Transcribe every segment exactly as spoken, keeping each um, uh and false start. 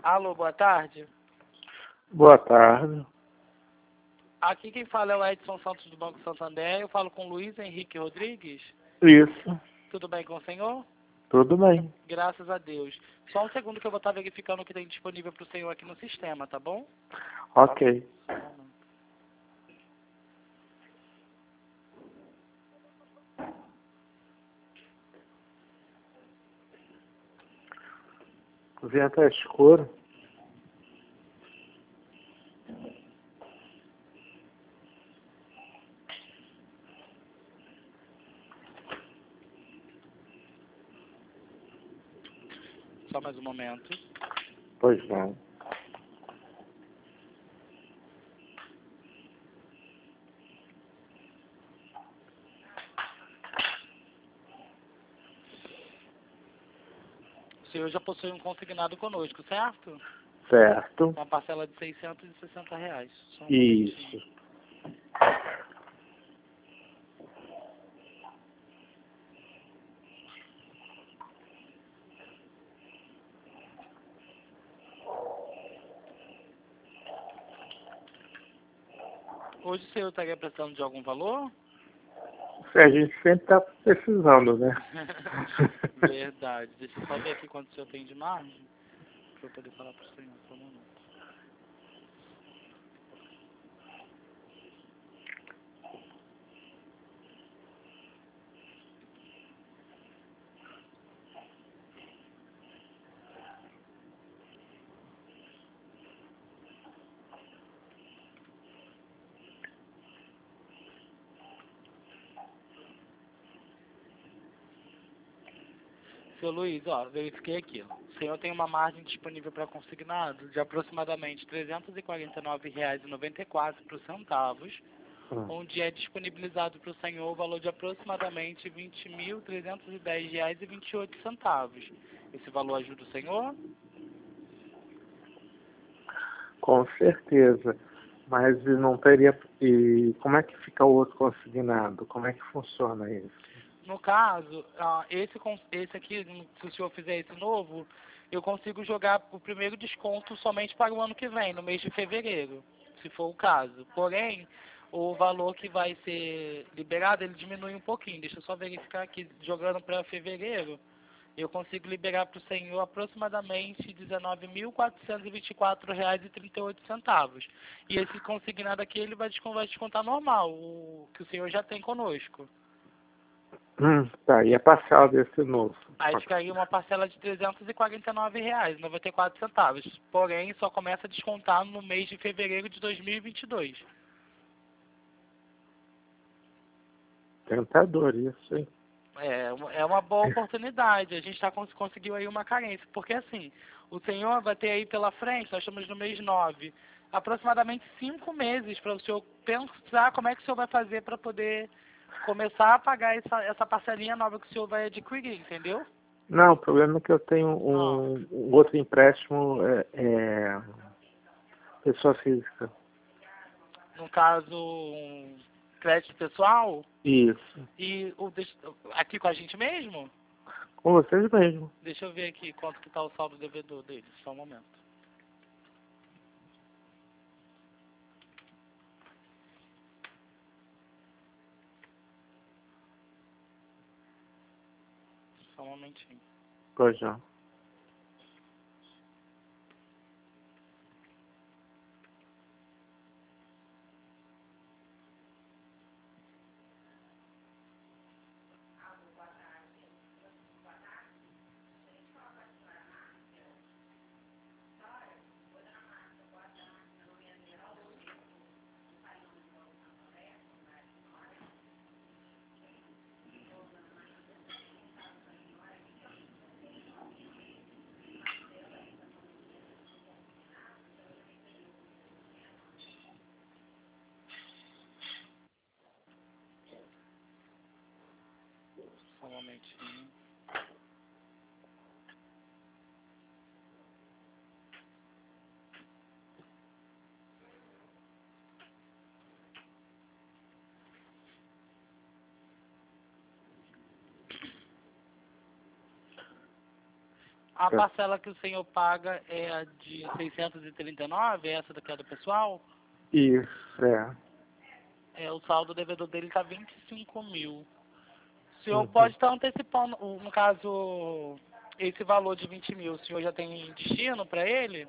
Alô, boa tarde. Boa tarde. Aqui quem fala é o Edson Santos do Banco Santander. Eu falo com Luiz Henrique Rodrigues. Isso. Tudo bem com o senhor? Tudo bem. Graças a Deus. Só um segundo que eu vou estar verificando o que tem disponível para o senhor aqui no sistema, tá bom? Ok. Só um momento. O vento é escuro. Só mais um momento. Pois não. O senhor já possui um consignado conosco, certo? Certo. Uma parcela de seiscentos e sessenta reais. Só um momentinho. Isso. Hoje o senhor estaria precisando de algum valor? A gente sempre está precisando, né? Verdade. Deixa eu só ver aqui quanto o senhor tem de margem. Para eu poder falar para o senhor. Só um momento. Seu Luiz, ó, verifiquei aqui. Ó. O senhor tem uma margem disponível para consignado de aproximadamente trezentos e quarenta e nove reais e noventa e quatro centavos, Hum. onde é disponibilizado para o senhor o valor de aproximadamente vinte mil trezentos e dez reais e vinte e oito centavos. Esse valor ajuda o senhor? Com certeza. Mas não teria... E como é que fica o outro consignado? Como é que funciona isso? No caso, ah, esse, cons- esse aqui, se o senhor fizer esse novo, eu consigo jogar o primeiro desconto somente para o ano que vem, no mês de fevereiro, se for o caso. Porém, o valor que vai ser liberado, ele diminui um pouquinho. Deixa eu só verificar aqui, jogando para fevereiro, eu consigo liberar para o senhor aproximadamente dezenove mil quatrocentos e vinte e quatro reais e trinta e oito centavos. E esse consignado aqui, ele vai descon- vai descontar normal, o que o senhor já tem conosco. Hum, tá. E a parcela desse novo? Aí ficaria uma parcela de trezentos e quarenta e nove reais e noventa e quatro centavos. Porém, só começa a descontar no mês de fevereiro de dois mil e vinte e dois. Tentador isso, hein? É, uma- é uma boa oportunidade. A gente tá, cons- conseguiu aí uma carência. Porque assim, o senhor vai ter aí pela frente, nós estamos no mês nove, aproximadamente cinco meses para o senhor pensar como é que o senhor vai fazer para poder começar a pagar essa, essa parcelinha nova que o senhor vai adquirir, entendeu? Não, o problema é que eu tenho Ah, um, um outro empréstimo, é, é, pessoa física. no caso, um crédito pessoal. Isso. E o, deixa- aqui com a gente mesmo? Com vocês mesmo. Deixa eu ver aqui quanto que tá o saldo devedor dele. Só um momento. Só um momentinho. Pois não. Só um momentinho. A parcela que o senhor paga é a de seiscentos e trinta e nove, é essa daqui é do pessoal? Isso, é. É, o saldo devedor dele está vinte e cinco mil. O senhor Uhum. pode estar antecipando, o- no caso, esse valor de vinte mil, o senhor já tem destino para ele?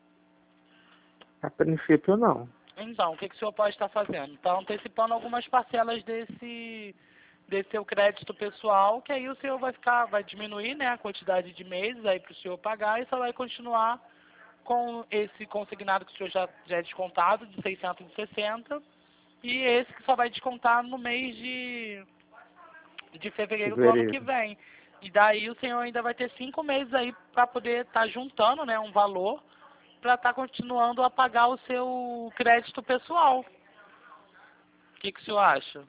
A princípio, não. Então, o que, que o senhor pode estar fazendo? Está antecipando algumas parcelas desse, desse seu crédito pessoal, que aí o senhor vai ficar, vai diminuir, né, a quantidade de meses aí para o senhor pagar e só vai continuar com esse consignado que o senhor já, já é descontado, de seiscentos e sessenta, e esse que só vai descontar no mês de, de fevereiro do ano que Fevereiro. vem. E daí o senhor ainda vai ter cinco meses aí para poder estar juntando, né, um valor para estar continuando a pagar o seu crédito pessoal. O que, que o senhor acha?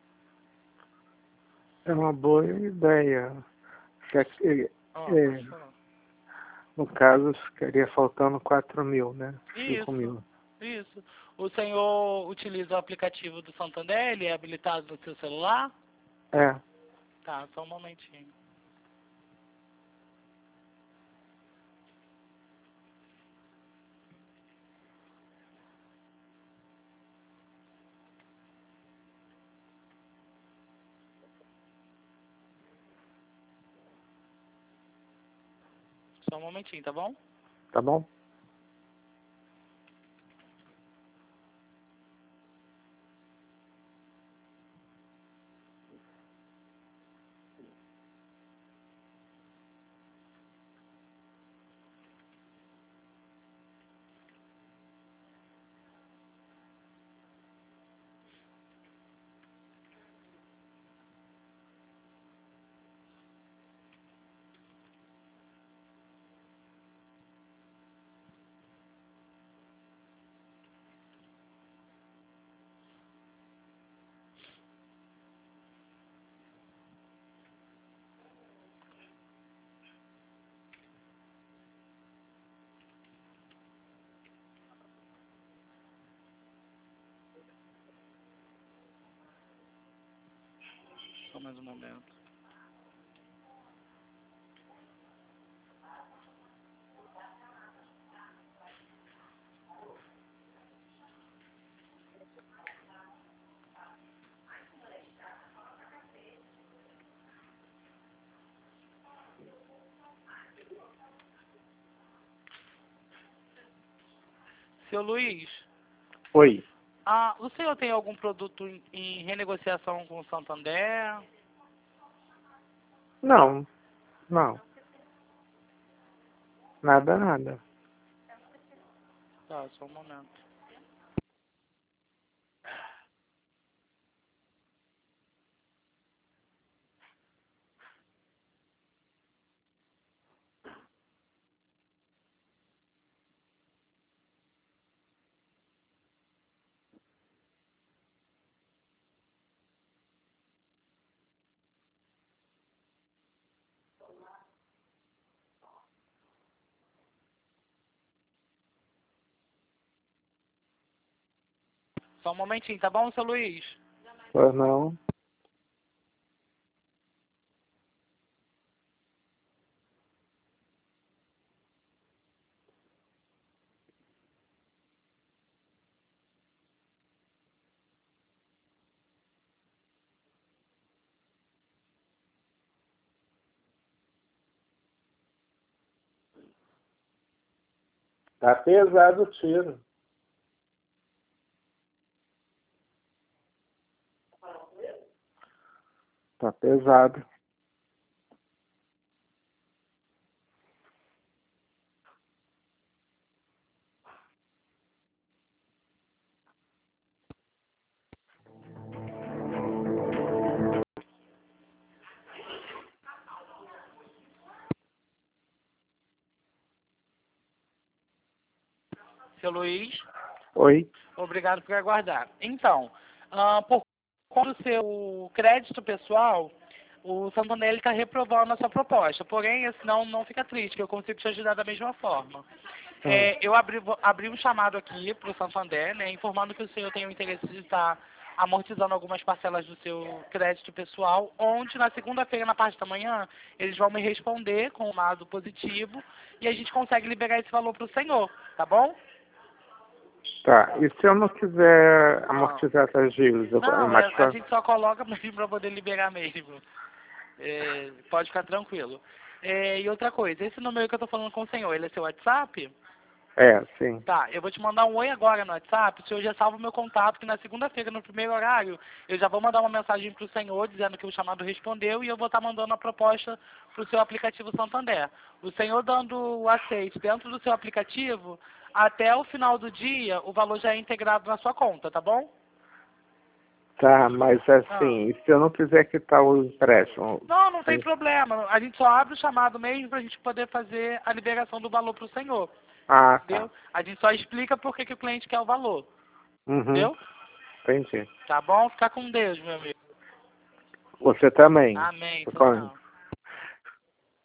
É uma boa ideia. Já que, Ó, é, pode falar. no caso, ficaria faltando quatro mil, né? Cinco Isso, mil. isso. O senhor utiliza o aplicativo do Santander? Ele é habilitado no seu celular? É, Tá, só um momentinho. Só um momentinho, tá bom? tá bom? Só mais um momento. Seu Luiz, Oi. ah, o senhor tem algum produto em, em renegociação com o Santander? Não, não. Nada, nada. Tá, só um momento. Só um momentinho, tá bom, seu Luiz? Pois não. Tá pesado o tiro. Tá pesado. Seu Luiz, Oi. obrigado por aguardar. Então, ah, por conta do seu crédito pessoal, o Santander está reprovando a sua proposta. Porém, senão não fica triste, que eu consigo te ajudar da mesma forma. É, eu abri, vou- abri um chamado aqui para o Santander, né, informando que o senhor tem o interesse de estar amortizando algumas parcelas do seu crédito pessoal, onde na segunda-feira, na parte da manhã, eles vão me responder com um lado positivo e a gente consegue liberar esse valor para o senhor, tá bom? Tá, e se eu não quiser amortizar essas dívidas? Eu, Não, mas, é, a gente só coloca para poder liberar mesmo. É, pode ficar tranquilo. É, e outra coisa, esse número que eu tô falando com o senhor, ele é seu WhatsApp? É, sim. Tá, eu vou te mandar um oi agora no WhatsApp, o senhor já salva o meu contato, que na segunda-feira, no primeiro horário, eu já vou mandar uma mensagem pro senhor, dizendo que o chamado respondeu, e eu vou estar mandando a proposta pro seu aplicativo Santander. O senhor dando o aceite dentro do seu aplicativo, até o final do dia, o valor já é integrado na sua conta, tá bom? Tá, mas assim, e se eu não quiser quitar o empréstimo? Não, não tem problema. A gente só abre o chamado mesmo para a gente poder fazer a liberação do valor para o senhor. Ah, Entendeu? tá. A gente só explica por que, que o cliente quer o valor. Uhum. Entendeu? Entendi. Tá bom? Fica com Deus, meu amigo. Você também. Amém. Tô Tchau, falando. tchau.